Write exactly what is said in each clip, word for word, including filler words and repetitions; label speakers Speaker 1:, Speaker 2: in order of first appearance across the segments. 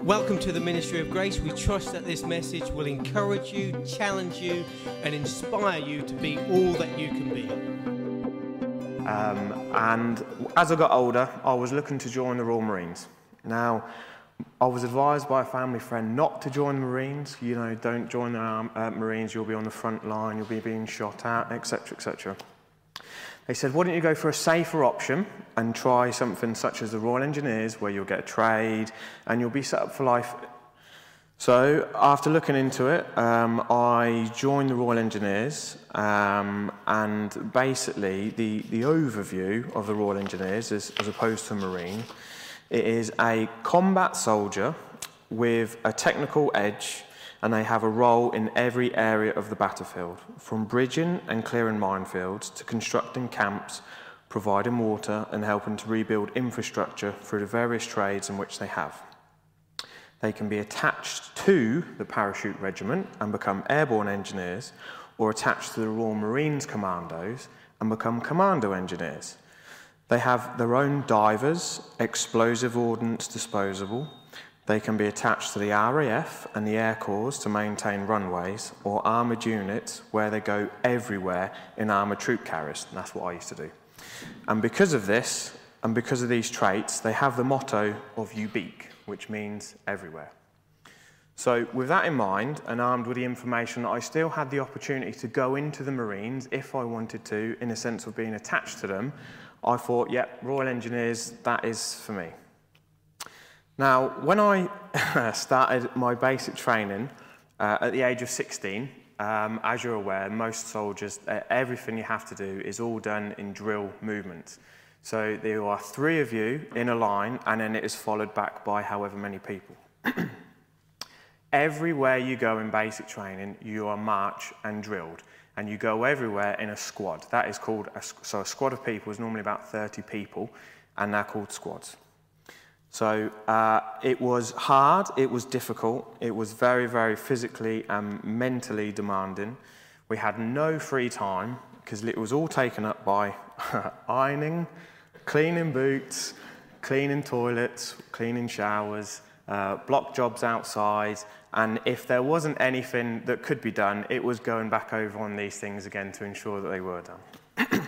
Speaker 1: Welcome to the Ministry of Grace. We trust that this message will encourage you, challenge you, and inspire you to be all that you can be.
Speaker 2: Um, and as I got older, I was looking to join the Royal Marines. Now, I was advised by a family friend not to join the Marines. You know, don't join the um, uh, Marines, you'll be on the front line, you'll be being shot at, et cetera, et cetera. They said, why don't you go for a safer option and try something such as the Royal Engineers, where you'll get a trade and you'll be set up for life. So after looking into it, um, I joined the Royal Engineers, um, and basically the, the overview of the Royal Engineers is, as opposed to Marine, it is a combat soldier with a technical edge, and they have a role in every area of the battlefield, from bridging and clearing minefields to constructing camps, providing water and helping to rebuild infrastructure through the various trades in which they have. They can be attached to the parachute regiment and become airborne engineers, or attached to the Royal Marines Commandos and become commando engineers. They have their own divers, explosive ordnance disposable. They can be attached to the R A F and the Air Corps to maintain runways, or armoured units where they go everywhere in armoured troop carriers. And that's what I used to do. And because of this, and because of these traits, they have the motto of U B E A C, which means everywhere. So with that in mind, and armed with the information that I still had the opportunity to go into the Marines if I wanted to, in a sense of being attached to them, I thought, yep, Royal Engineers, that is for me. Now, when I started my basic training uh, at the age of sixteen, um, as you're aware, most soldiers, uh, everything you have to do is all done in drill movements. So there are three of you in a line, and then it is followed back by however many people. Everywhere you go in basic training, you are marched and drilled, and you go everywhere in a squad. That is called, a, so a squad of people is normally about thirty people, and they're called squads. So uh, it was hard, it was difficult, it was very, very physically and mentally demanding. We had no free time because it was all taken up by ironing, cleaning boots, cleaning toilets, cleaning showers, uh, block jobs outside, and if there wasn't anything that could be done, it was going back over on these things again to ensure that they were done.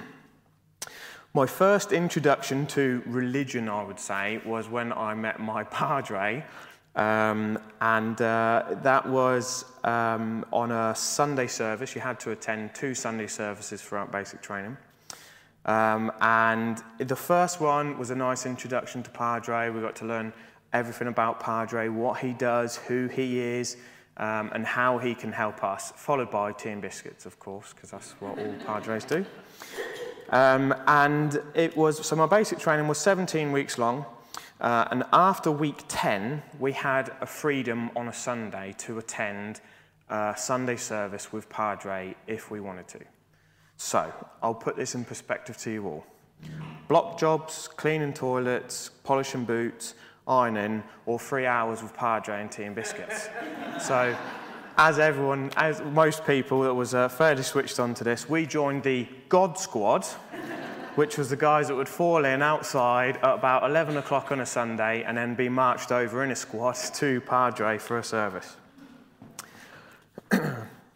Speaker 2: My first introduction to religion, I would say, was when I met my padre, um, and uh, that was um, on a Sunday service. You had to attend two Sunday services throughout basic training. Um, and the first one was a nice introduction to Padre. We got to learn everything about Padre, what he does, who he is, um, and how he can help us, followed by tea and biscuits, of course, because that's what all Padres do. Um, and it was, so my basic training was seventeen weeks long, uh, and after week ten, we had a freedom on a Sunday to attend a Sunday service with Padre if we wanted to. So, I'll put this in perspective to you all. Block jobs, cleaning toilets, polishing boots, ironing, or three hours with Padre and tea and biscuits. So, as everyone, as most people that was uh, fairly switched on to this, we joined the God Squad, which was the guys that would fall in outside at about eleven o'clock on a Sunday and then be marched over in a squad to Padre for a service. uh,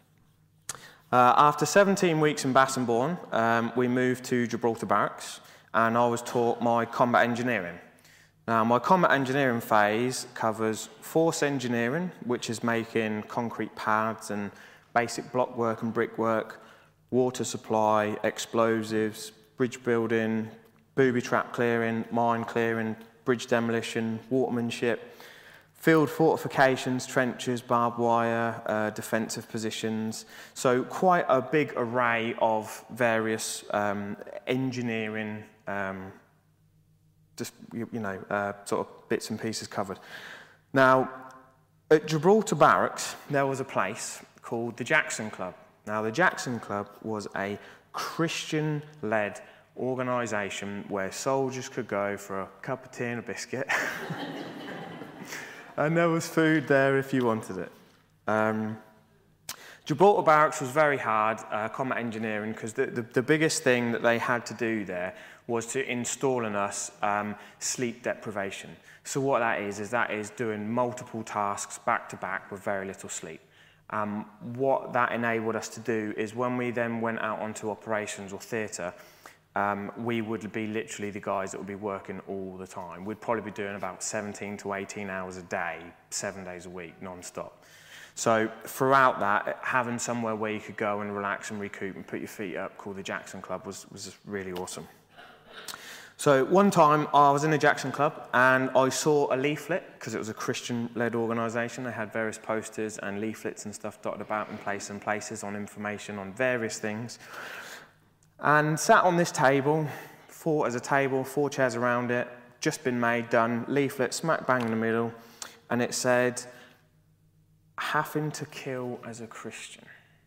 Speaker 2: after seventeen weeks in Bassingbourn, um, we moved to Gibraltar Barracks, and I was taught my combat engineering. Now, my combat engineering phase covers force engineering, which is making concrete pads and basic block work and brickwork, water supply, explosives, bridge building, booby trap clearing, mine clearing, bridge demolition, watermanship, field fortifications, trenches, barbed wire, uh, defensive positions. So quite a big array of various um, engineering um just, you know, uh, sort of bits and pieces covered. Now, at Gibraltar Barracks, there was a place called the Jackson Club. Now, the Jackson Club was a Christian-led organisation where soldiers could go for a cup of tea and a biscuit. And there was food there if you wanted it. Um, Gibraltar Barracks was very hard, uh, combat engineering, because the, the, the biggest thing that they had to do there was to install in us um, sleep deprivation. So what that is, is that is doing multiple tasks back to back with very little sleep. Um, what that enabled us to do is when we then went out onto operations or theatre, um, we would be literally the guys that would be working all the time. We'd probably be doing about seventeen to eighteen hours a day, seven days a week, non-stop. So throughout that, having somewhere where you could go and relax and recoup and put your feet up, called the Jackson Club, was, was really awesome. So one time I was in the Jackson Club and I saw a leaflet, because it was a Christian-led organisation. They had various posters and leaflets and stuff dotted about in places and places on information on various things. And sat on this table, four as a table, four chairs around it, just been made, done, leaflet smack bang in the middle, and it said, having to kill as a Christian.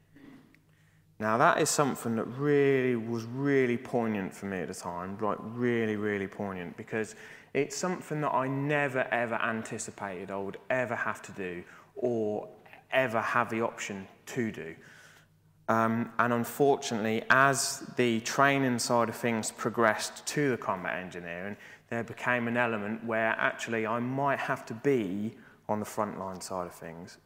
Speaker 2: Now that is something that really was really poignant for me at the time, like really, really poignant, because it's something that I never ever anticipated I would ever have to do or ever have the option to do. Um, and unfortunately, as the training side of things progressed to the combat engineering, there became an element where actually I might have to be on the front line side of things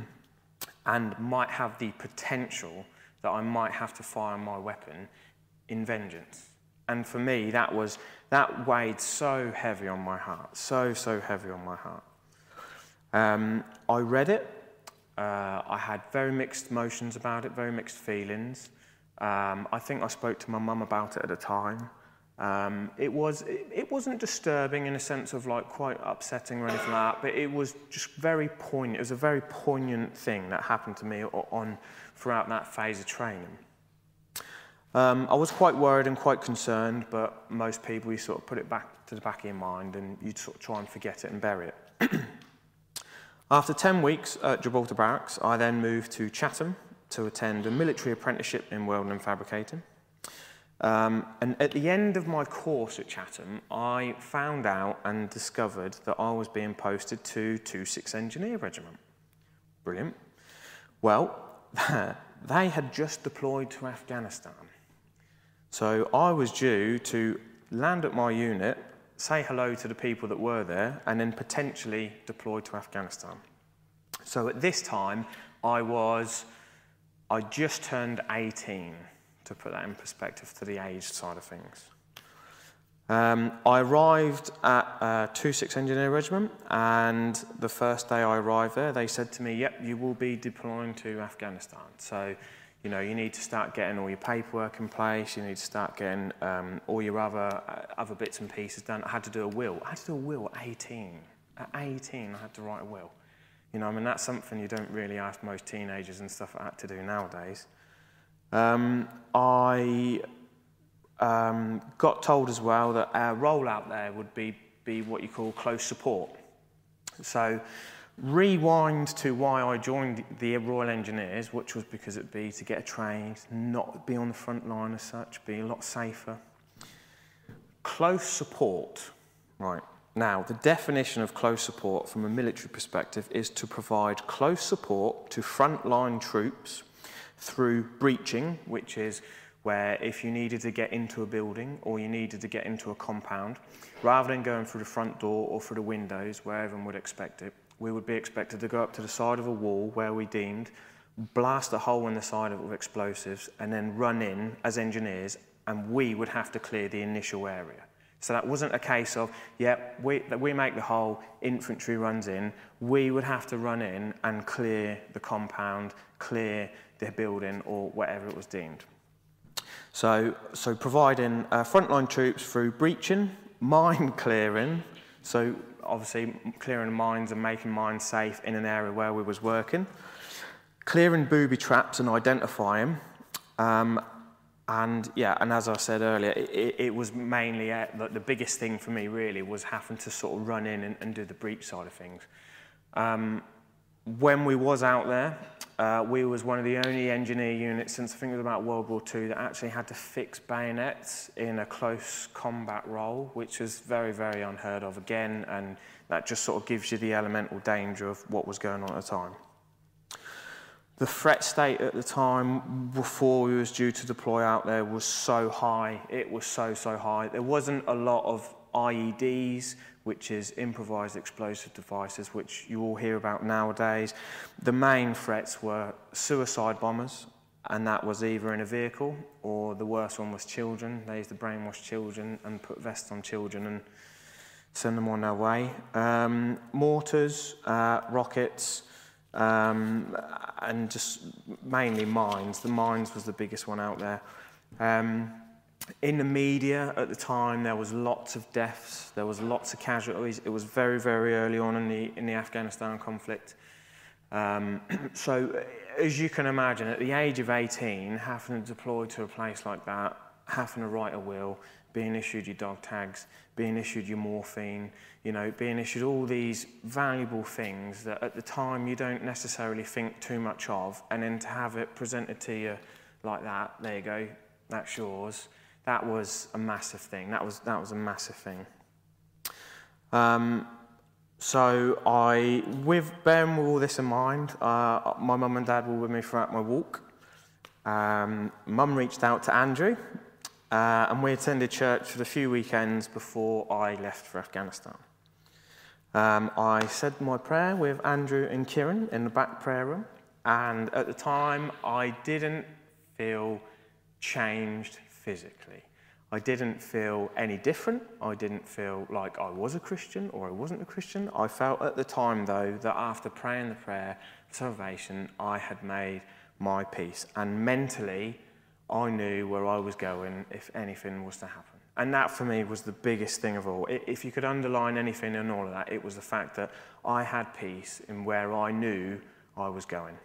Speaker 2: and might have the potential that I might have to fire my weapon in vengeance. And for me, that was, that weighed so heavy on my heart, so, so heavy on my heart. Um, I read it, uh, I had very mixed emotions about it, very mixed feelings. Um, I think I spoke to my mum about it at the time. Um, it, was, it, it wasn't disturbing in a sense of like quite upsetting or anything like that, but it was just very poignant. It was a very poignant thing that happened to me on, throughout that phase of training. Um, I was quite worried and quite concerned, but most people, you sort of put it back to the back of your mind and you sort of try and forget it and bury it. After ten weeks at Gibraltar Barracks, I then moved to Chatham to attend a military apprenticeship in welding and fabricating. Um, and at the end of my course at Chatham, I found out and discovered that I was being posted to two six Engineer Regiment. Brilliant. Well, they had just deployed to Afghanistan. So I was due to land at my unit, say hello to the people that were there, and then potentially deploy to Afghanistan. So at this time, I was, I just turned eighteen. To put that in perspective to the age side of things. Um, I arrived at uh, two six Engineer Regiment, and the first day I arrived there, they said to me, yep, you will be deploying to Afghanistan. So, you know, you need to start getting all your paperwork in place, you need to start getting um, all your other, uh, other bits and pieces done. I had to do a will. I had to do a will at eighteen. At eighteen, I had to write a will. You know, I mean, that's something you don't really ask most teenagers and stuff like that to do nowadays. Um, I um, got told as well that our role out there would be, be what you call close support. So rewind to why I joined the Royal Engineers, which was because it'd be to get a train, not be on the front line as such, be a lot safer. Close support, right. Now, the definition of close support from a military perspective is to provide close support to frontline troops through breaching, which is where if you needed to get into a building or you needed to get into a compound, rather than going through the front door or through the windows where everyone would expect it, we would be expected to go up to the side of a wall where we deemed, blast a hole in the side of it with explosives, and then run in as engineers, and we would have to clear the initial area. So that wasn't a case of, yeah, we, we make the hole, infantry runs in. We would have to run in and clear the compound, clear the building, or whatever it was deemed. So, so providing uh, frontline troops through breaching, mine clearing, so obviously clearing mines and making mines safe in an area where we was working, clearing booby traps and identifying, um, and yeah, and as I said earlier, it, it was mainly, uh, the, the biggest thing for me really was having to sort of run in and, and do the breach side of things. Um, when we was out there, uh, we was one of the only engineer units since I think it was about World War Two that actually had to fix bayonets in a close combat role, which was very, very unheard of again, and that just sort of gives you the elemental danger of what was going on at the time. The threat state at the time before we was due to deploy out there was so high. It was so, so high. There wasn't a lot of I E Ds, which is improvised explosive devices, which you all hear about nowadays. The main threats were suicide bombers, and that was either in a vehicle or the worst one was children. They used to brainwash children and put vests on children and send them on their way. Um, mortars, uh, rockets, um, and just mainly mines. The mines was the biggest one out there. Um, in the media at the time, there was lots of deaths. There was lots of casualties. It was very, very early on in the in the Afghanistan conflict. Um, so, as you can imagine, at the age of eighteen, having to deploy to a place like that, having to write a will, being issued your dog tags, being issued your morphine, you know, being issued all these valuable things that at the time you don't necessarily think too much of, and then to have it presented to you like that, there you go, that's yours. That was a massive thing. That was that was a massive thing. Um, so I, with bearing all this in mind, uh, my mum and dad were with me throughout my walk. Um, Mum reached out to Andrew. Uh, and we attended church for the few weekends before I left for Afghanistan. Um, I said my prayer with Andrew and Kieran in the back prayer room, and at the time I didn't feel changed physically. I didn't feel any different. I didn't feel like I was a Christian or I wasn't a Christian. I felt at the time, though, that after praying the prayer for salvation, I had made my peace, and mentally I knew where I was going if anything was to happen. And that for me was the biggest thing of all. If you could underline anything in all of that, it was the fact that I had peace in where I knew I was going.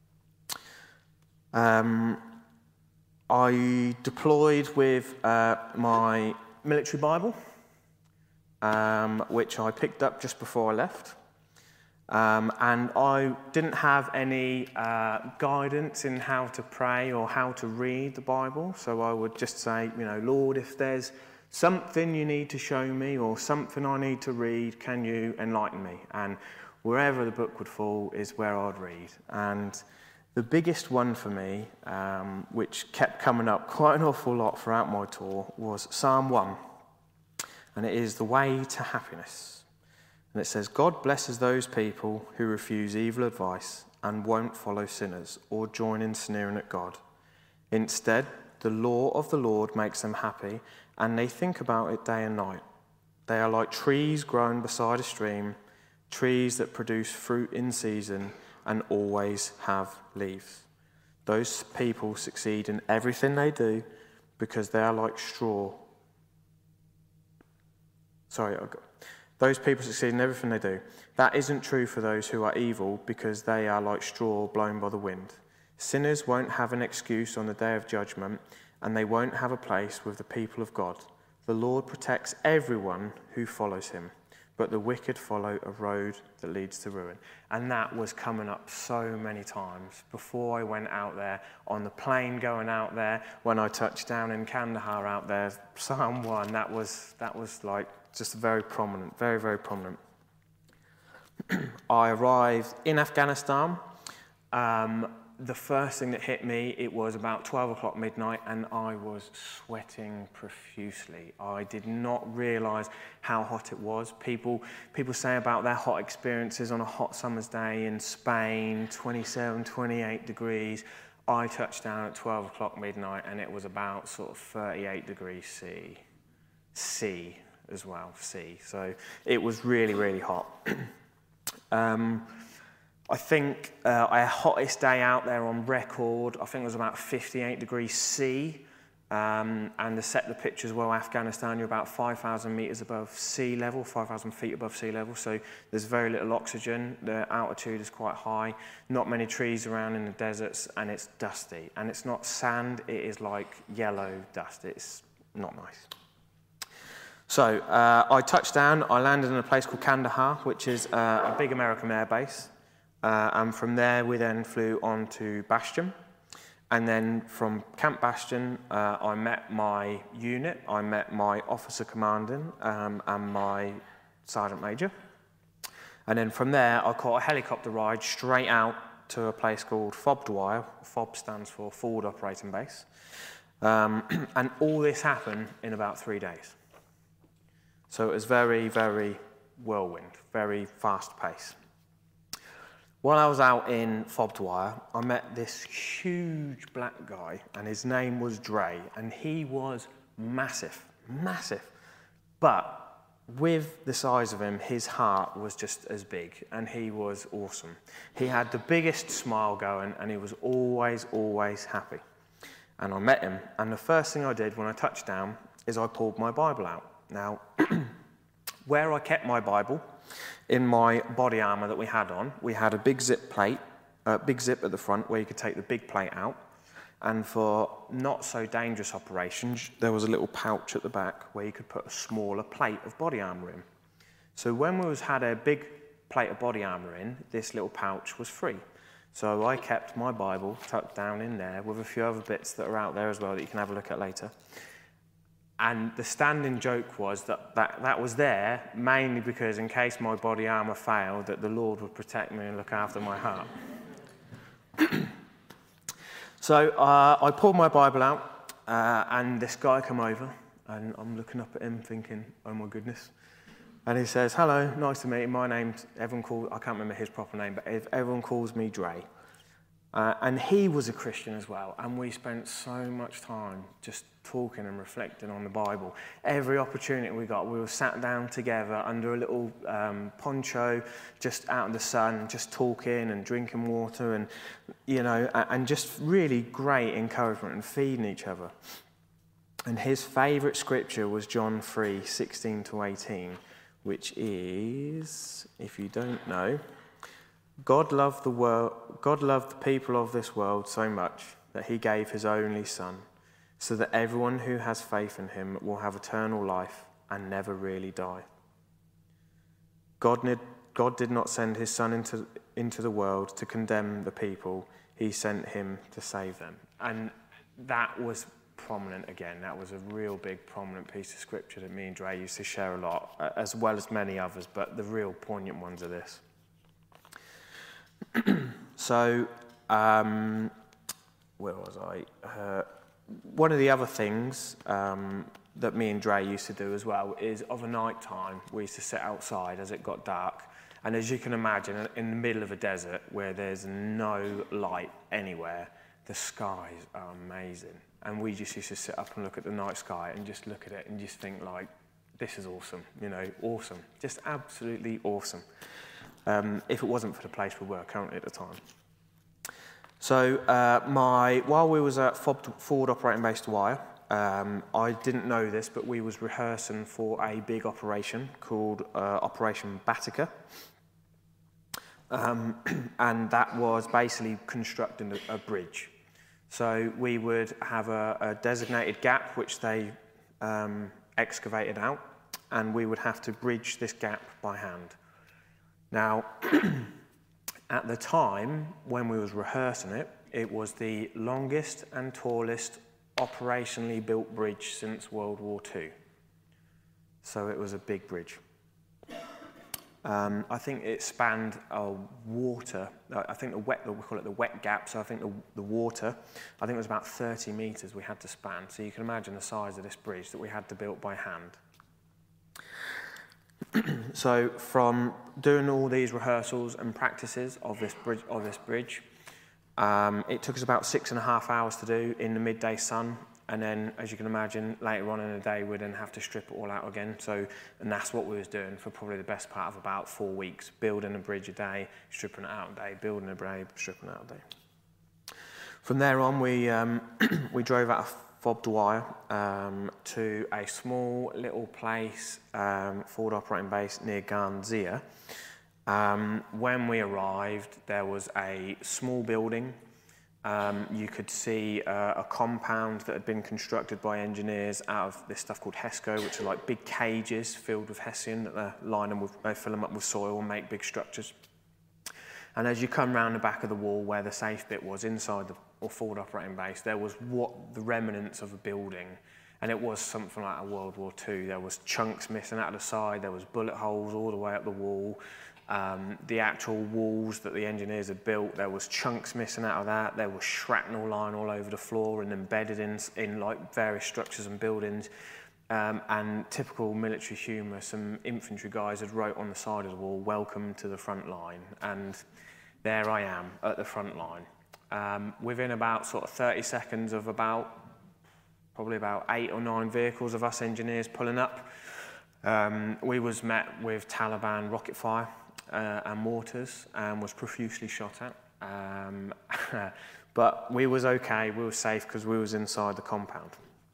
Speaker 2: Um, I deployed with uh, my military Bible, um, which I picked up just before I left. Um, and I didn't have any uh, guidance in how to pray or how to read the Bible, so I would just say, you know, Lord, if there's something you need to show me or something I need to read, can you enlighten me? And wherever the book would fall is where I'd read. And the biggest one for me, um, which kept coming up quite an awful lot throughout my tour, was Psalm one, and it is the way to happiness. And it says, God blesses those people who refuse evil advice and won't follow sinners or join in sneering at God. Instead, the law of the Lord makes them happy, and they think about it day and night. They are like trees grown beside a stream, trees that produce fruit in season and always have leaves. Those people succeed in everything they do because they are like straw. Sorry, I got... Those people succeed in everything they do. That isn't true for those who are evil because they are like straw blown by the wind. Sinners won't have an excuse on the day of judgment, and they won't have a place with the people of God. The Lord protects everyone who follows him, but the wicked follow a road that leads to ruin. And that was coming up so many times before I went out there, on the plane going out there, when I touched down in Kandahar out there, Psalm one, that was, that was like just very prominent, very, very prominent. I arrived in Afghanistan. Um, the first thing that hit me, it was about twelve o'clock midnight, and I was sweating profusely. I did not realise how hot it was. People, people say about their hot experiences on a hot summer's day in Spain, twenty-seven, twenty-eight degrees. I touched down at twelve o'clock midnight, and it was about sort of thirty-eight degrees C. C. as well, C. So it was really, really hot. um, I think uh, our hottest day out there on record, I think it was about fifty-eight degrees C. Um, and to set the picture as well, Afghanistan, you're about five thousand metres above sea level, five thousand feet above sea level. So there's very little oxygen. The altitude is quite high. Not many trees around in the deserts, and it's dusty. And it's not sand, it is like yellow dust. It's not nice. So uh, I touched down, I landed in a place called Kandahar, which is uh, a big American air base. Uh, and from there, we then flew on to Bastion. And then from Camp Bastion, uh, I met my unit, I met my officer commanding um, and my sergeant major. And then from there, I caught a helicopter ride straight out to a place called Fobdwyre. Fob stands for Forward Operating Base. Um, and all this happened in about three days. So it was very, very whirlwind, very fast pace. While I was out in Fobdwyre, I met this huge black guy, and his name was Dre, and he was massive, massive. But with the size of him, his heart was just as big, and he was awesome. He had the biggest smile going, and he was always, always happy. And I met him, and the first thing I did when I touched down is I pulled my Bible out. Now, where I kept my Bible, in my body armour that we had on, we had a big zip plate, a big zip at the front where you could take the big plate out. And for not so dangerous operations, there was a little pouch at the back where you could put a smaller plate of body armour in. So when we was had a big plate of body armour in, this little pouch was free. So I kept my Bible tucked down in there with a few other bits that are out there as well that you can have a look at later. And the standing joke was that, that that was there mainly because in case my body armour failed, that the Lord would protect me and look after my heart. So uh, I pulled my Bible out, uh, and this guy came over, and I'm looking up at him thinking, oh my goodness. And he says, hello, nice to meet you. My name's, everyone calls, I can't remember his proper name, but everyone calls me Dre. Uh, and he was a Christian as well, and we spent so much time just talking and reflecting on the Bible. Every opportunity we got, we were sat down together under a little um, poncho, just out in the sun, just talking and drinking water, and you know, and just really great encouragement and feeding each other. And his favourite scripture was John three, sixteen to eighteen, which is, if you don't know, God loved the world, God loved the people of this world so much that he gave his only Son, so that everyone who has faith in him will have eternal life and never really die. God did, God did not send his Son into, into the world to condemn the people. He sent him to save them. And that was prominent again. That was a real big prominent piece of scripture that me and Dre used to share a lot, as well as many others, but the real poignant ones are this. So, um, where was I? Uh, one of the other things um, that me and Dre used to do as well is of a night time, we used to sit outside as it got dark. And as you can imagine, in the middle of a desert where there's no light anywhere, the skies are amazing. And we just used to sit up and look at the night sky and just look at it and just think like, this is awesome, you know, awesome. Just absolutely awesome. Um, if it wasn't for the place we were currently at the time. So uh, my while we was at Forward Operating Base Dwyer, um, I didn't know this, but we was rehearsing for a big operation called uh, Operation Batica. Um, and that was basically constructing a, a bridge. So we would have a, a designated gap which they um, excavated out, and we would have to bridge this gap by hand. Now, at the time, when we was rehearsing it, it was the longest and tallest operationally built bridge since World War Two. So it was a big bridge. Um, I think it spanned a water, I think the wet, we call it the wet gap, so I think the, the water, I think it was about thirty metres we had to span. So you can imagine the size of this bridge that we had to build by hand. So from doing all these rehearsals and practices of this bridge, of this bridge um, it took us about six and a half hours to do in the midday sun, and then, as you can imagine, later on in the day we'd then have to strip it all out again. So, and that's what we was doing for probably the best part of about four weeks, building a bridge a day, stripping it out a day, building a bridge, stripping it out a day. From there on, we um, we drove out of Fobdwyre um, to a small little place, um, forward operating base near Garnzia. Um, when we arrived, there was a small building. Um, you could see uh, a compound that had been constructed by engineers out of this stuff called HESCO, which are like big cages filled with hessian that they line them with, they fill them up with soil and make big structures. And as you come round the back of the wall where the safe bit was inside the or forward operating base, there was what the remnants of a building, and it was something like a World War Two. There was chunks missing out of the side, there was bullet holes all the way up the wall. Um, the actual walls that the engineers had built, there was chunks missing out of that. There was shrapnel lying all over the floor and embedded in, in like various structures and buildings. Um, and typical military humour, some infantry guys had wrote on the side of the wall, "Welcome to the front line." And there I am at the front line. Um, within about sort of thirty seconds of about, probably about eight or nine vehicles of us engineers pulling up, um, we was met with Taliban rocket fire uh, and mortars and was profusely shot at. Um, but we was okay, we were safe because we was inside the compound.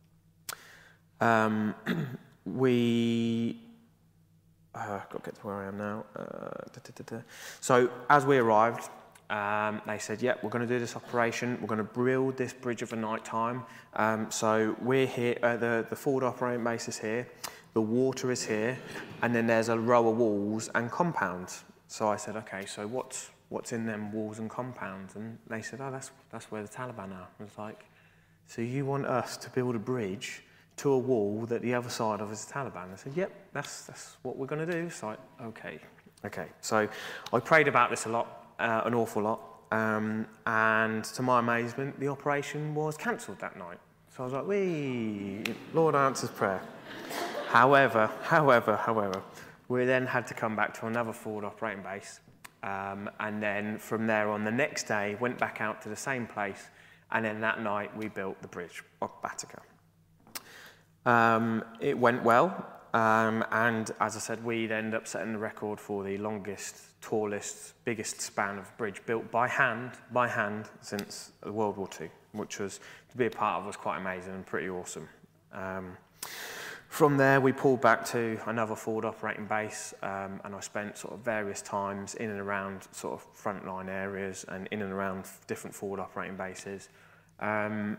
Speaker 2: Um, we, uh, I've got to get to where I am now. Uh, da, da, da, da. So as we arrived, um, they said, yep, we're going to do this operation. We're going to build this bridge of a night time. Um, so we're here, uh, the, the forward operating base is here, the water is here, and then there's a row of walls and compounds. So I said, okay, so what's, what's in them walls and compounds? And they said, oh, that's, that's where the Taliban are. I was like, so you want us to build a bridge to a wall that the other side of is the Taliban? I said, yep, that's, that's what we're going to do. It's like, okay, okay. So I prayed about this a lot, uh, an awful lot, um, and to my amazement, the operation was cancelled that night. So I was like, wee, Lord answers prayer. However, however, however, we then had to come back to another forward operating base, um, and then from there on, the next day, went back out to the same place, and then that night we built the bridge of Batica. Um, it went well, um, and as I said, we'd end up setting the record for the longest, tallest, biggest span of bridge built by hand, by hand, since World War Two, which was, to be a part of, was quite amazing and pretty awesome. Um, from there, we pulled back to another forward operating base, um, and I spent sort of various times in and around sort of frontline areas and in and around different forward operating bases. Um,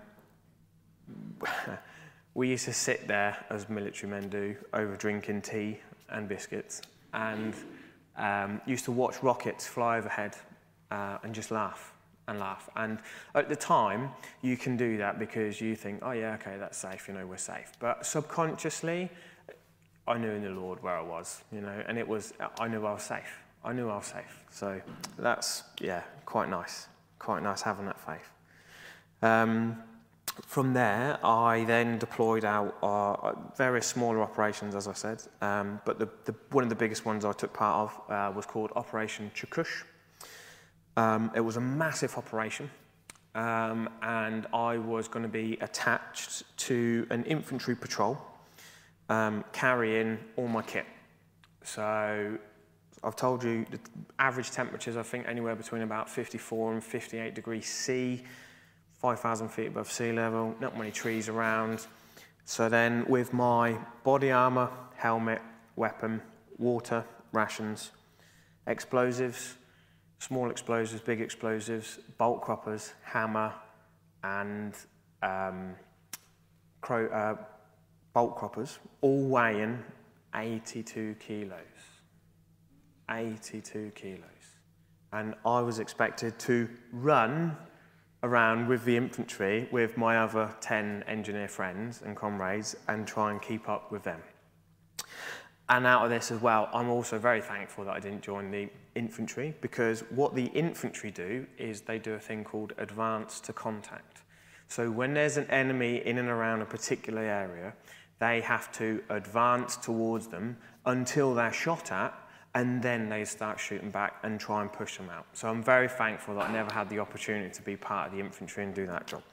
Speaker 2: We used to sit there, as military men do, over drinking tea and biscuits, and um, used to watch rockets fly overhead uh, and just laugh and laugh. And at the time, you can do that because you think, oh yeah, okay, that's safe, you know, we're safe. But subconsciously, I knew in the Lord where I was, you know, and it was, I knew I was safe. I knew I was safe. So that's, yeah, quite nice. Quite nice having that faith. Um, From there, I then deployed out uh, various smaller operations, as I said, um, but the, the, one of the biggest ones I took part of uh, was called Operation Chukush. Um, it was a massive operation, um, and I was going to be attached to an infantry patrol, um, carrying all my kit. So I've told you the average temperatures, I think, anywhere between about fifty-four and fifty-eight degrees C, five thousand feet above sea level, not many trees around. So then with my body armour, helmet, weapon, water, rations, explosives, small explosives, big explosives, bolt croppers, hammer, and um, crow, uh, bolt croppers, all weighing eighty-two kilos. eighty-two kilos. And I was expected to run around with the infantry with my other ten engineer friends and comrades and try and keep up with them. And out of this as well, I'm also very thankful that I didn't join the infantry, because what the infantry do is they do a thing called advance to contact. So when there's an enemy in and around a particular area, they have to advance towards them until they're shot at, and then they start shooting back and try and push them out. So I'm very thankful that I never had the opportunity to be part of the infantry and do that job.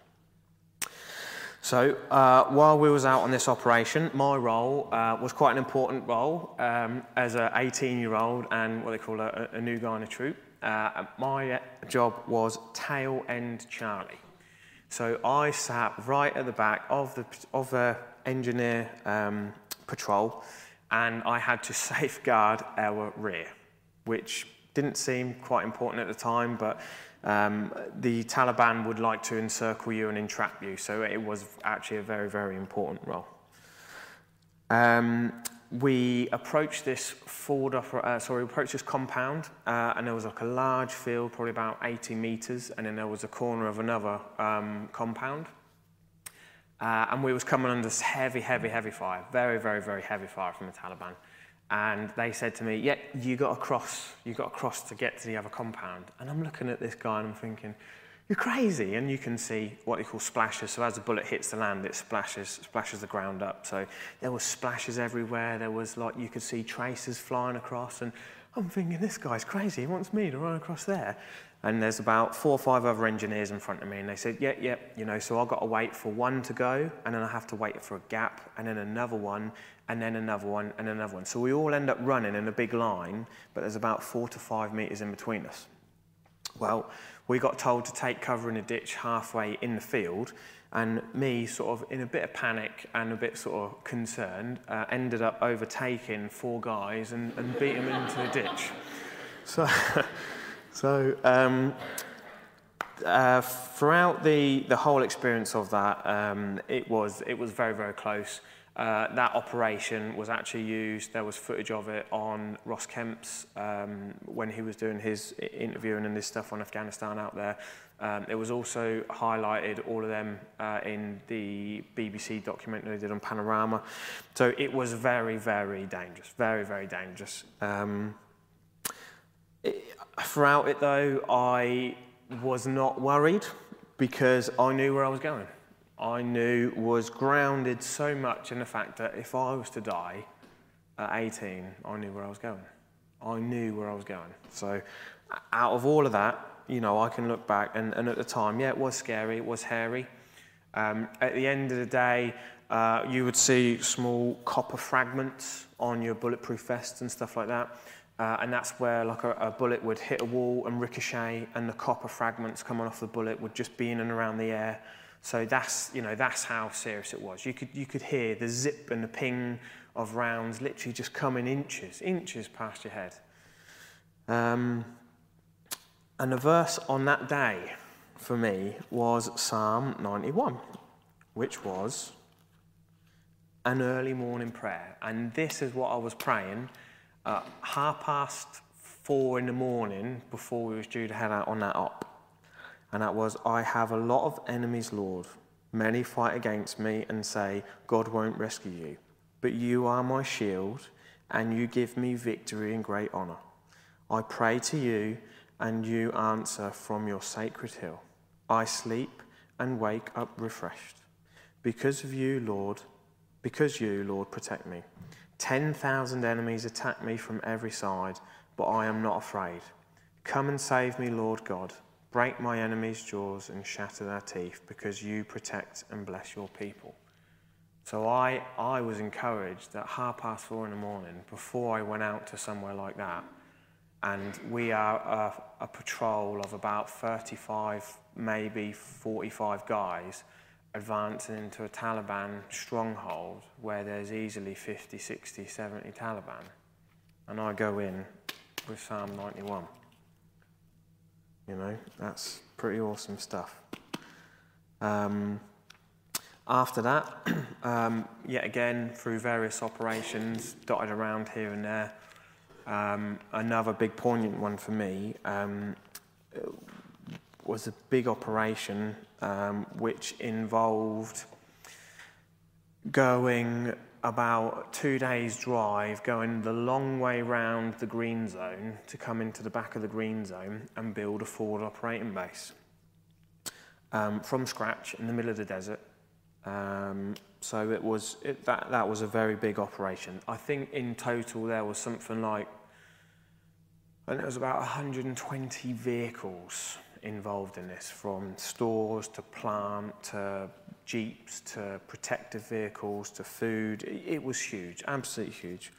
Speaker 2: So uh, while we was out on this operation, my role uh, was quite an important role um, as an eighteen-year-old and what they call a, a new guy in a troop. Uh, my job was tail end Charlie. So I sat right at the back of the, of the engineer um, patrol, and I had to safeguard our rear, which didn't seem quite important at the time, but um, the Taliban would like to encircle you and entrap you, so it was actually a very, very important role. Um, we approached this forward, uh, sorry, we approached this compound, uh, and there was like a large field, probably about eighty meters, and then there was a corner of another um, compound. Uh, and we was coming under this heavy, heavy, heavy fire, very, very, very heavy fire from the Taliban. And they said to me, yeah, you got to cross, you got to cross to get to the other compound. And I'm looking at this guy and I'm thinking, you're crazy. And you can see what they call splashes. So as the bullet hits the land, it splashes, splashes the ground up. So there were splashes everywhere. There was like, you could see tracers flying across. And I'm thinking, this guy's crazy. He wants me to run across there. And there's about four or five other engineers in front of me. And they said, yeah, yeah, you know, so I've got to wait for one to go. And then I have to wait for a gap. And then another one. And then another one. And another one. So we all end up running in a big line. But there's about four to five metres in between us. Well, we got told to take cover in a ditch halfway in the field. And me, sort of in a bit of panic and a bit sort of concerned, uh, ended up overtaking four guys and, and beat them into the ditch. So... So um, uh, throughout the, the whole experience of that, um, it was it was very, very close. Uh, that operation was actually used. There was footage of it on Ross Kemp's um, when he was doing his interviewing and his stuff on Afghanistan out there. Um, it was also highlighted, all of them, uh, in the B B C documentary they did on Panorama. So it was very, very dangerous, very, very dangerous. Um, it, Throughout it, though, I was not worried because I knew where I was going. I knew, was grounded so much in the fact that if I was to die at eighteen, I knew where I was going. I knew where I was going. So out of all of that, you know, I can look back and, and at the time, yeah, it was scary, it was hairy. Um, at the end of the day, uh, you would see small copper fragments on your bulletproof vests and stuff like that. Uh, and that's where like a, a bullet would hit a wall and ricochet, and the copper fragments coming off the bullet would just be in and around the air. So that's, you know, that's how serious it was. You could you could hear the zip and the ping of rounds literally just coming inches, inches past your head. Um, and the verse on that day for me was Psalm ninety-one, which was an early morning prayer. And this is what I was praying. Uh, half past four in the morning before we was due to head out on that op. And that was, I have a lot of enemies, Lord. Many fight against me and say, God won't rescue you. But you are my shield, and you give me victory and great honour. I pray to you, and you answer from your sacred hill. I sleep and wake up refreshed. Because of you, Lord, because you, Lord, protect me. Ten thousand enemies attack me from every side, but I am not afraid. Come and save me, Lord God. Break my enemies' jaws and shatter their teeth, because you protect and bless your people. So I, I was encouraged at half past four in the morning, before I went out to somewhere like that, and we are a, a patrol of about thirty-five, maybe forty-five guys, advancing into a Taliban stronghold where there's easily fifty, sixty, seventy Taliban. And I go in with Psalm ninety-one. You know, that's pretty awesome stuff. Um, after that, um, yet again, through various operations dotted around here and there, um, another big poignant one for me um, was a big operation um, which involved going about two days drive, going the long way round the green zone to come into the back of the green zone and build a forward operating base um, from scratch in the middle of the desert. Um, so it was it, that that was a very big operation. I think in total there was something like, I think it was about one hundred twenty vehicles involved in this, from stores to plant to jeeps to protective vehicles to food. It, it was huge, absolutely huge.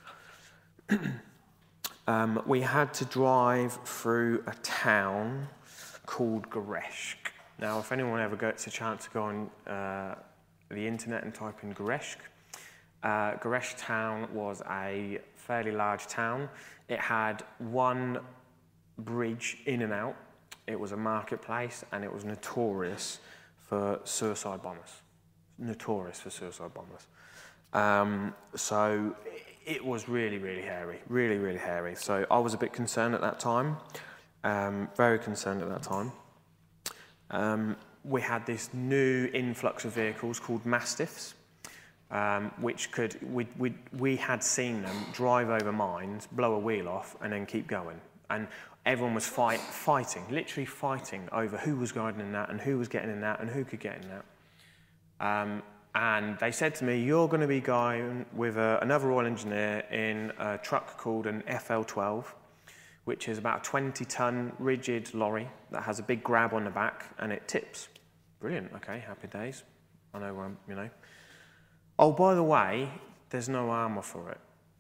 Speaker 2: um, we had to drive through a town called Gereshk. Now, if anyone ever gets a chance to go on uh, the internet and type in Gereshk, uh, Gereshk town was a fairly large town. It had one bridge in and out. It was a marketplace, and it was notorious for suicide bombers. Notorious for suicide bombers. Um, so it was really, really hairy. Really, really hairy. So I was a bit concerned at that time. Um, very concerned at that time. Um, we had this new influx of vehicles called Mastiffs. um, which could, we, we, we had seen them drive over mines, blow a wheel off, and then keep going. And everyone was fight, fighting, literally fighting over who was guiding in that and who was getting in that and who could get in that. Um, and they said to me, you're going to be going with a, another Royal Engineer in a truck called an F L twelve, which is about a twenty ton rigid lorry that has a big grab on the back and it tips. Brilliant, okay, happy days. I know where I'm, you know. Oh, by the way, there's no armour for it.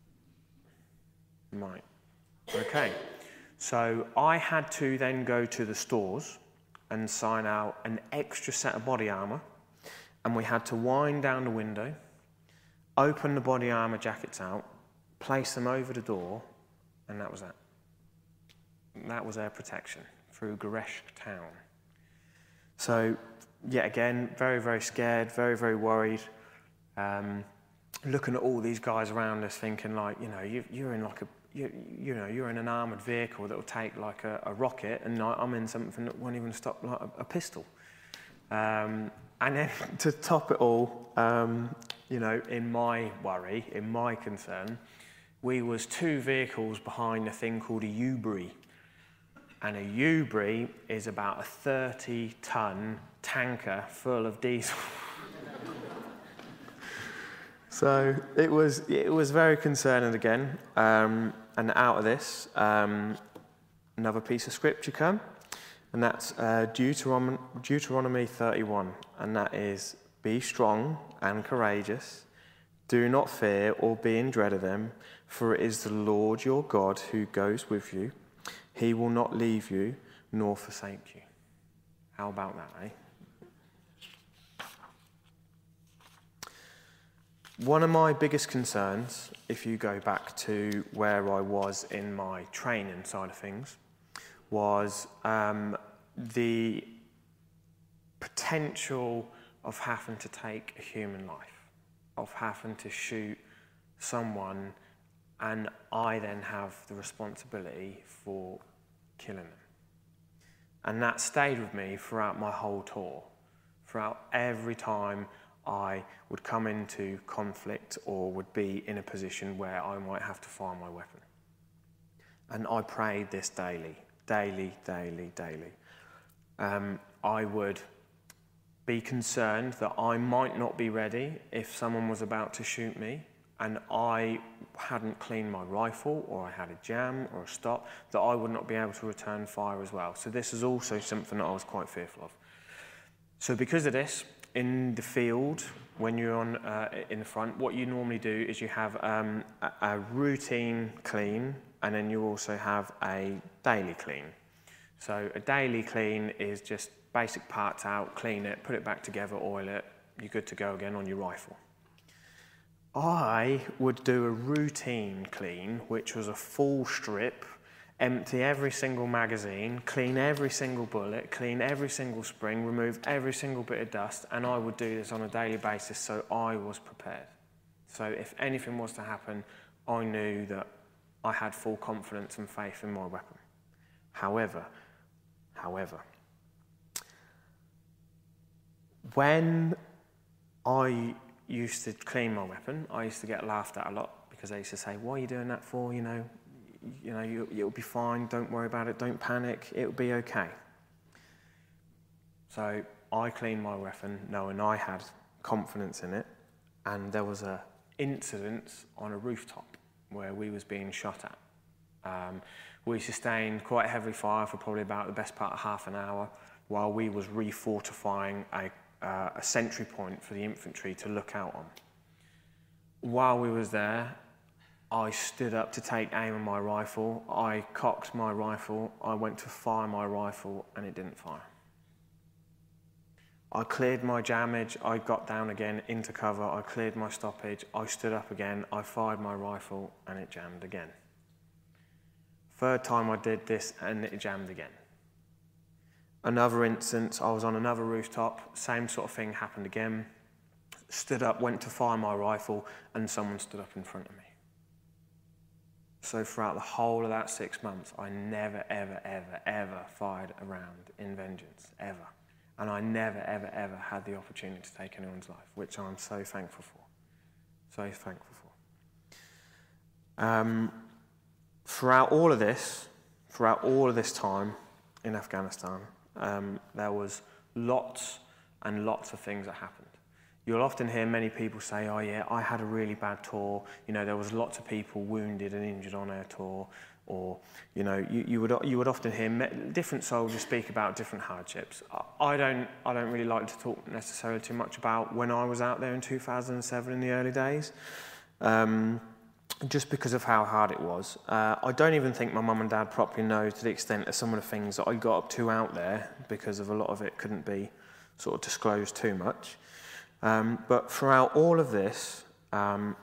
Speaker 2: Right, okay. So I had to then go to the stores and sign out an extra set of body armour, and we had to wind down the window, open the body armour jackets out, place them over the door, and that was that. That was their protection through Gereshk town. So, yet again, very, very scared, very, very worried, um, looking at all these guys around us thinking like, you know, you, you're in like a You, you know, you're in an armoured vehicle that will take like a, a rocket, and I'm in something that won't even stop like a, a pistol. Um, and then to top it all, um, you know, in my worry, in my concern, we was two vehicles behind a thing called a U-Bree. And a U-Bree is about a thirty ton tanker full of diesel. So it was, it was very concerning again. Um, and out of this, um, another piece of scripture come, and that's uh, Deuteronomy, Deuteronomy thirty-one, and that is, be strong and courageous, do not fear or be in dread of them, for it is the Lord your God who goes with you. He will not leave you nor forsake you. How about that, eh? One of my biggest concerns, if you go back to where I was in my training side of things, was um, the potential of having to take a human life, of having to shoot someone, and I then have the responsibility for killing them. And that stayed with me throughout my whole tour, throughout every time I would come into conflict or would be in a position where I might have to fire my weapon. And I prayed this daily, daily, daily, daily. Um, I would be concerned that I might not be ready if someone was about to shoot me and I hadn't cleaned my rifle, or I had a jam or a stop, that I would not be able to return fire as well. So this is also something that I was quite fearful of. So because of this, in the field, when you're on uh, in the front, what you normally do is you have um, a, a routine clean, and then you also have a daily clean. So a daily clean is just basic parts out, clean it, put it back together, oil it, you're good to go again on your rifle. I would do a routine clean, which was a full strip, empty every single magazine, clean every single bullet, clean every single spring, remove every single bit of dust, and I would do this on a daily basis so I was prepared. So if anything was to happen, I knew that I had full confidence and faith in my weapon. However, however, when I used to clean my weapon, I used to get laughed at a lot because they used to say, "What are you doing that for? You know, you know, you, it'll be fine. Don't worry about it. Don't panic. It'll be okay." So I cleaned my weapon knowing I had confidence in it, and there was a incident on a rooftop where we was being shot at. Um, we sustained quite heavy fire for probably about the best part of half an hour while we was refortifying a Uh, a sentry point for the infantry to look out on. While we was there, I stood up to take aim on my rifle. I cocked my rifle. I went to fire my rifle, and it didn't fire. I cleared my jammage. I got down again into cover. I cleared my stoppage. I stood up again. I fired my rifle, and it jammed again. Third time I did this, and it jammed again. Another instance, I was on another rooftop, same sort of thing happened again. Stood up, went to fire my rifle, and someone stood up in front of me. So throughout the whole of that six months, I never, ever, ever, ever fired a round in vengeance, ever. And I never, ever, ever had the opportunity to take anyone's life, which I'm so thankful for. So thankful for. Um, throughout all of this, throughout all of this time in Afghanistan, um, there was lots and lots of things that happened. You'll often hear many people say, oh yeah, I had a really bad tour. You know, there was lots of people wounded and injured on our tour. Or, you know, you, you would you would often hear me, different soldiers speak about different hardships. I, I don't I don't really like to talk necessarily too much about when I was out there in two thousand seven in the early days, um, just because of how hard it was. Uh, I don't even think my mum and dad properly know to the extent of some of the things that I got up to out there, because of a lot of it couldn't be sort of disclosed too much. Um, but throughout all of this, um,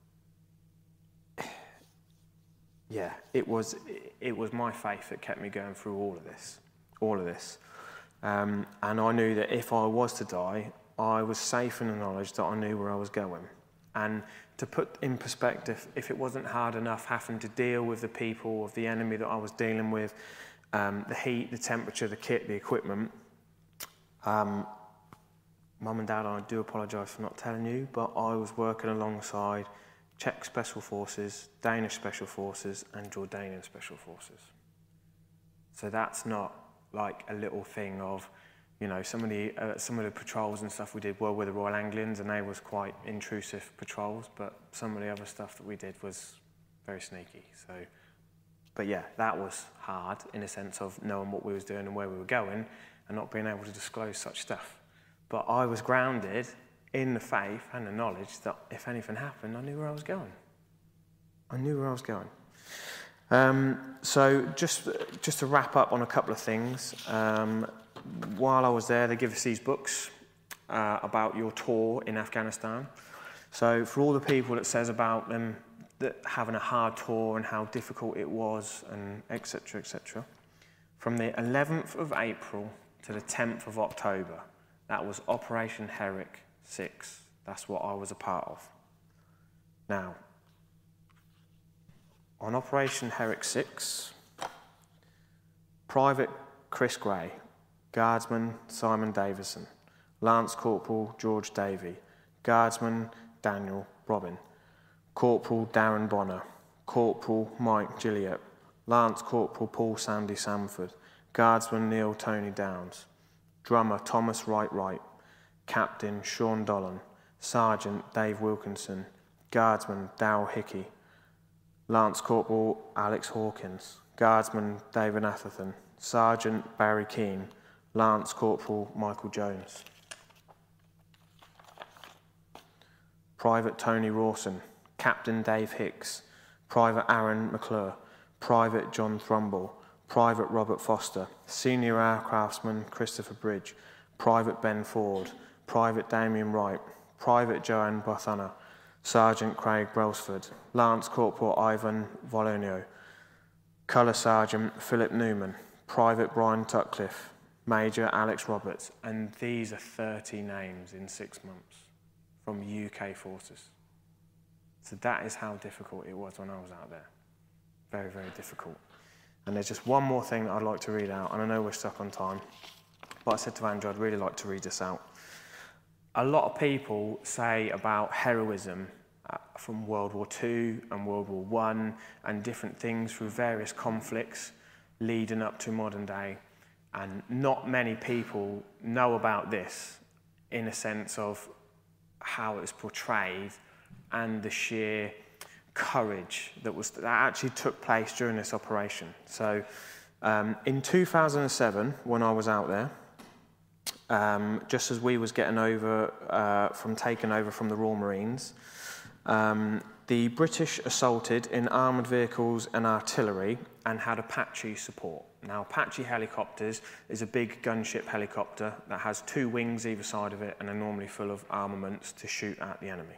Speaker 2: yeah, it was it was my faith that kept me going through all of this, all of this. Um, and I knew that if I was to die, I was safe in the knowledge that I knew where I was going. And to put in perspective, if it wasn't hard enough having to deal with the people of the enemy that I was dealing with, um, the heat, the temperature, the kit, the equipment, um, Mum and Dad, I do apologise for not telling you, but I was working alongside Czech Special Forces, Danish Special Forces, and Jordanian Special Forces. So that's not like a little thing of, you know, some of the uh, some of the patrols and stuff we did were with the Royal Anglians, and they was quite intrusive patrols. But some of the other stuff that we did was very sneaky. So, but yeah, that was hard in a sense of knowing what we was doing and where we were going, and not being able to disclose such stuff. But I was grounded in the faith and the knowledge that if anything happened, I knew where I was going. I knew where I was going. Um, so just just to wrap up on a couple of things. Um, while I was there, they give us these books uh, about your tour in Afghanistan. So for all the people that says about them that having a hard tour and how difficult it was, and et cetera, et cetera. From the eleventh of April to the tenth of October, that was Operation Herrick six. That's what I was a part of. Now, on Operation Herrick six, Private Chris Gray, Guardsman Simon Davison, Lance Corporal George Davey, Guardsman Daniel Robin, Corporal Darren Bonner, Corporal Mike Gilliatt, Lance Corporal Paul Sandy Samford, Guardsman Neil Tony Downs, Drummer Thomas Wright Wright, Captain Sean Dolan, Sergeant Dave Wilkinson, Guardsman Darryl Hickey, Lance Corporal Alex Hawkins, Guardsman David Atherton, Sergeant Barry Keane, Lance Corporal Michael Jones, Private Tony Rawson, Captain Dave Hicks, Private Aaron McClure, Private John Thrumble, Private Robert Foster, Senior Aircraftsman Christopher Bridge, Private Ben Ford, Private Damien Wright, Private Joanne Bothana, Sergeant Craig Brailsford, Lance Corporal Ivan Volonio, Colour Sergeant Philip Newman, Private Brian Tutcliffe, Major Alex Roberts, and these are thirty names in six months from U K forces. So that is how difficult it was when I was out there. Very, very difficult. And there's just one more thing that I'd like to read out, and I know we're stuck on time, but I said to Andrew I'd really like to read this out. A lot of people say about heroism uh, from World War Two and World War One and different things through various conflicts leading up to modern day, and not many people know about this in a sense of how it's portrayed and the sheer courage that was that actually took place during this operation. So um, in two thousand seven, when I was out there, um, just as we was getting over uh, from taking over from the Royal Marines, um, the British assaulted in armoured vehicles and artillery and had Apache support. Now, Apache helicopters is a big gunship helicopter that has two wings either side of it and are normally full of armaments to shoot at the enemy.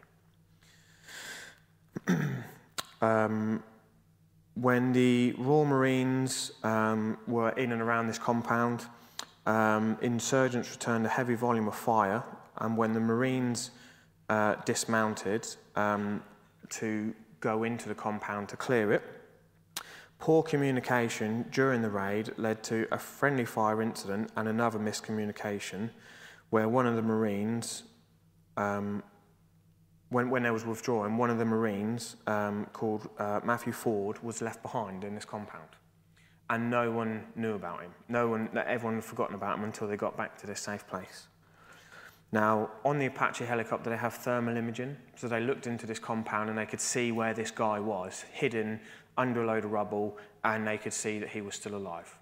Speaker 2: um, when the Royal Marines um, were in and around this compound, um, insurgents returned a heavy volume of fire, and when the Marines uh, dismounted um, to go into the compound to clear it, poor communication during the raid led to a friendly fire incident and another miscommunication where one of the Marines um, when, when there was withdrawing, one of the Marines um, called uh, Matthew Ford was left behind in this compound. And no one knew about him. No one, everyone had forgotten about him until they got back to this safe place. Now, on the Apache helicopter, they have thermal imaging. So they looked into this compound and they could see where this guy was, hidden under a load of rubble, and they could see that he was still alive.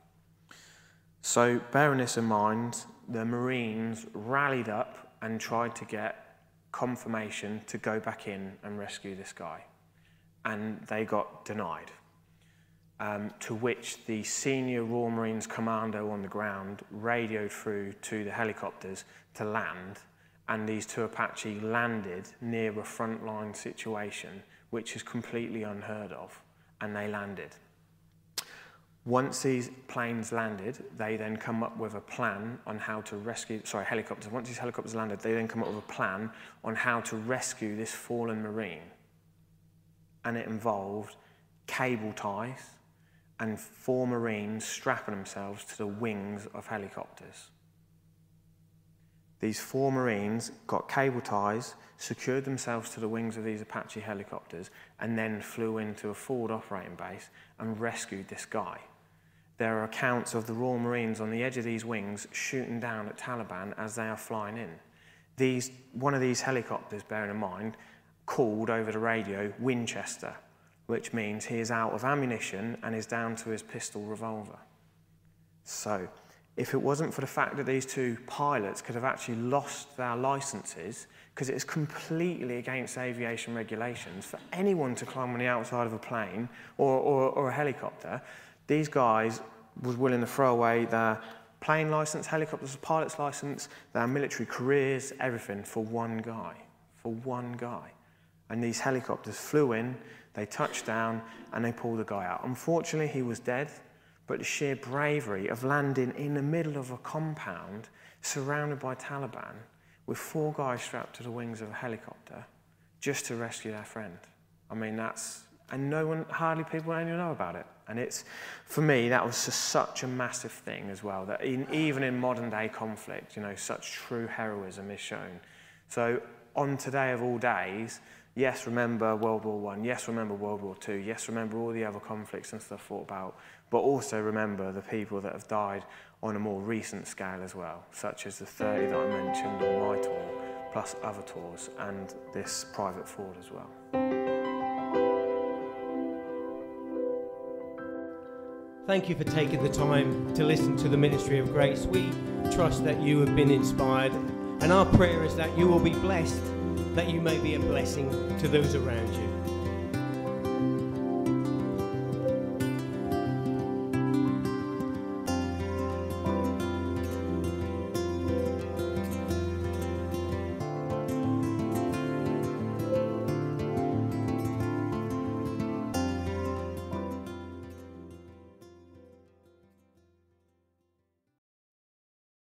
Speaker 2: So bearing this in mind, the Marines rallied up and tried to get confirmation to go back in and rescue this guy. And they got denied. Um, to which the senior Royal Marines commando on the ground radioed through to the helicopters to land, and these two Apache landed near a frontline situation, which is completely unheard of, and they landed. Once these planes landed, they then come up with a plan on how to rescue, sorry, helicopters. Once these helicopters landed, they then come up with a plan on how to rescue this fallen Marine. And it involved cable ties and four Marines strapping themselves to the wings of helicopters. These four Marines got cable ties, secured themselves to the wings of these Apache helicopters, and then flew into a forward operating base and rescued this guy. There are accounts of the Royal Marines on the edge of these wings shooting down at Taliban as they are flying in. These, one of these helicopters, bearing in mind, called over the radio Winchester, which means he is out of ammunition and is down to his pistol revolver. So, if it wasn't for the fact that these two pilots could have actually lost their licenses, because it is completely against aviation regulations for anyone to climb on the outside of a plane or, or, or a helicopter, these guys was willing to throw away their plane license, helicopter's pilot's license, their military careers, everything for one guy, for one guy. And these helicopters flew in, they touched down, and they pulled the guy out. Unfortunately, he was dead, but the sheer bravery of landing in the middle of a compound surrounded by Taliban with four guys strapped to the wings of a helicopter just to rescue their friend. I mean, that's, and no one, hardly people even know about it. And it's, for me, that was just such a massive thing as well, that in, even in modern day conflict, you know, such true heroism is shown. So on today of all days, yes, remember World War One, yes, remember World War Two, yes, remember all the other conflicts and stuff fought about, but also remember the people that have died on a more recent scale as well, such as the thirty that I mentioned on my tour, plus other tours, and this private Ford as well.
Speaker 1: Thank you for taking the time to listen to the Ministry of Grace. We trust that you have been inspired, and our prayer is that you will be blessed, that you may be a blessing to those around you.